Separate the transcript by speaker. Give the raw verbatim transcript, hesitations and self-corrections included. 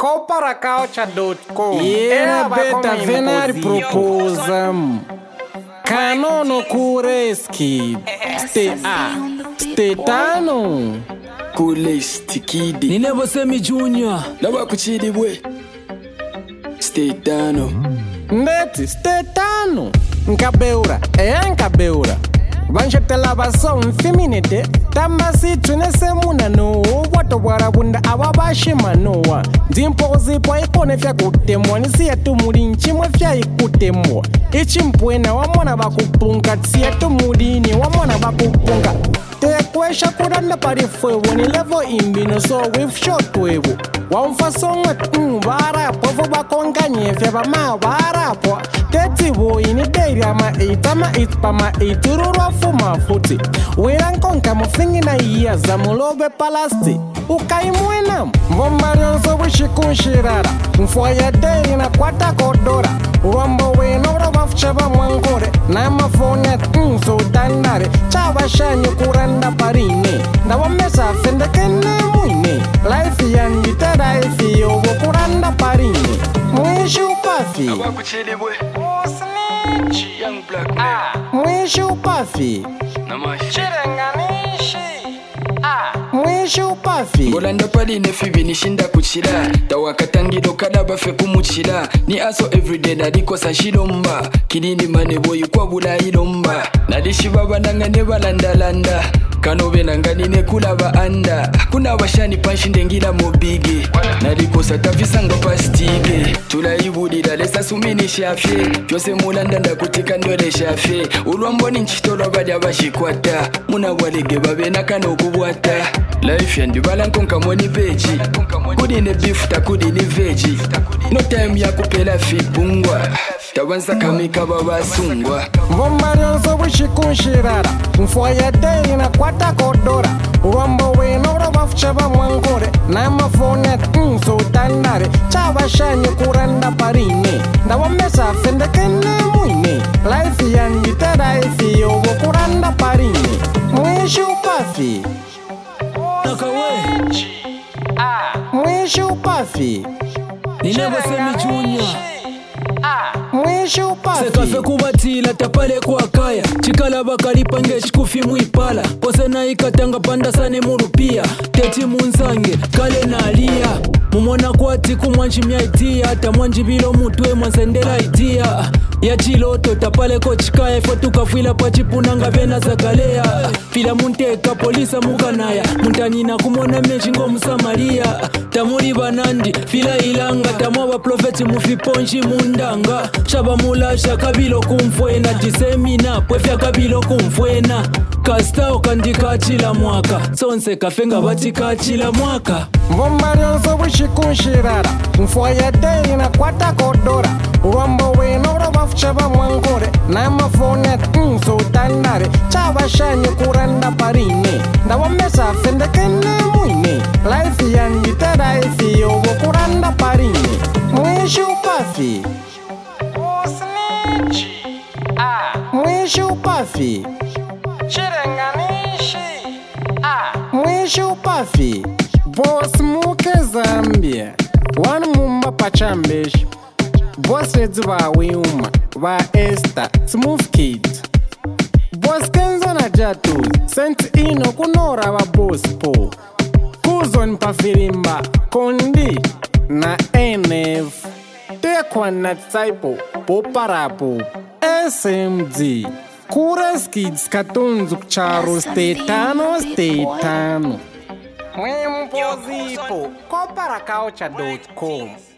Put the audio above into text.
Speaker 1: Coparacaucha dot com.
Speaker 2: Era beta venari proposam. Canono Kureski. Ste A. Stetano.
Speaker 3: Kule stikidi.
Speaker 4: Nine Bosemi Junior.
Speaker 3: Naba kuchidi bwe. Stetano.
Speaker 2: Ndeti Stetano. Nkabeura. E nkabeura. Banshetela baso mfiminete. Tambasi tunese muna no. Wato warabunda awabashima noa. Zimpo zipo ikone fya kutemwa. Nisi ya tumuri nchimwe fya ikutemwa. Ichimpwena wamona bakupunga. Tsi ya tumuri wamona bakupunga. Tekwesha kudanda parifwewo ni level imbino so we've shot wewo. Wamfasonga mbara povo bakonganye fya bama bara po. Teti wo ini deri ama itama itpama itururwa fuma futi. Wirankonka mufingi na iya za mulobe palasti. Ukaimwena mbombarionzo wishikunshirara. Mfwaya deri na kwata kodora. Urwambo wenora wafchaba mwangore. Na mafonya nso tandare. Chaba shanyo kuranda parine. Na wamesa fende kene mwine. Life yandite life yobo kuranda parine. Mwishi upafi.
Speaker 3: Naba kuchidi bwe.
Speaker 1: Osnichi.
Speaker 3: Young black man.
Speaker 2: Mwishi upafi.
Speaker 3: Namashi.
Speaker 1: Chirenganishi. Ah.
Speaker 2: Mwishi upafi.
Speaker 3: Bolanda pali nefibi nishinda kuchila. Tawakatangiro kada bafe kumuchila. Ni aso everyday nadiko sanshilomba. Kinini mane boyu kwa bula ilomba. Nadishi baba nanga neba landa landa. Kanobe nanga nine kula ba anda. Kuna washani panshi ndengila mobige. Nadiko satafisanga pastige. Tula ibudida lesa sumini shafye. Pyose mulanda ndakutika ndwele shafye. Ulwamboni nchitolo badi abashikwata. Muna walege babe nakano kubwata. Life yandu balankonka moni beji. Kudi ne beef ta kudi ni veji. No time ya kupela fibungwa. Tawansa kamika baba sungwa.
Speaker 2: Mbombarionzo wishikunshirara. Mfwaya deri na kwata kodora. Urwambo wenora wafchaba mwangore. Na mafonya nso tandare. Chaba shanyo kuranda parine. Na wamesa fende kene mwine. Life yandite life yobo kuranda parine. Mwishi upafi.
Speaker 4: Nakawe.
Speaker 1: Ah.
Speaker 2: Mwishi upafi.
Speaker 4: Nine Bosemi Junior.
Speaker 1: Ah.
Speaker 2: Mwishi upafi.
Speaker 4: Sekafe kubatila tapale kwa kaya. Chikala bakalipange chikufi muipala. Kose na ikatanga panda sane murupia. Teti munsange kale na alia. Mumona kwati kumwanchi myaitiya. Hata mwanji bilo mutwe mwansendela itia. Ya chiloto tapale ko chikaya. Ifo tukafwila pachipunanga vena zakalea. Fila munteka polisa mukanaya. Muntanina kumona mechingo musamaria. Tamuri banandi fila ilanga. Tamwa profeti mufiponchi mundanga. Shaba mulasha kabilo kumfwena. Disemina pwefya kabilo kumfwena. Kasta okandika chila mwaka. Sonse kafenga batika chila mwaka.
Speaker 2: Mbombarionzo wishikunshirara. Mfwaya deri na kwata kodora. Urwambo wenora wafchaba mwangore. Na mafonya nso tandare. Chaba shanyo kuranda parine. Na wamesa fende kene mwine. Life yandite life yobo kuranda parine. Mwishi upafi.
Speaker 1: Osnichi. Ah.
Speaker 2: Mwishi upafi.
Speaker 1: Chirenganishi. Ah.
Speaker 2: Mwishi upafi. Boss muke Zambia. Wanu mumba pachambeshi. Boss redzi ba Wiuma. Ba Esther. Smooth Kids. Boss Kenzo na Jatu. Saint Ino kunora ba Boss Po. Kuzon pafirimba. Kondi na N F. Tekwa na Tsaipo. Poparapo. S M D. Kureskids katunzu charo Stetano Stetano.
Speaker 1: Mwimpozipo. Coparacaucha dot com.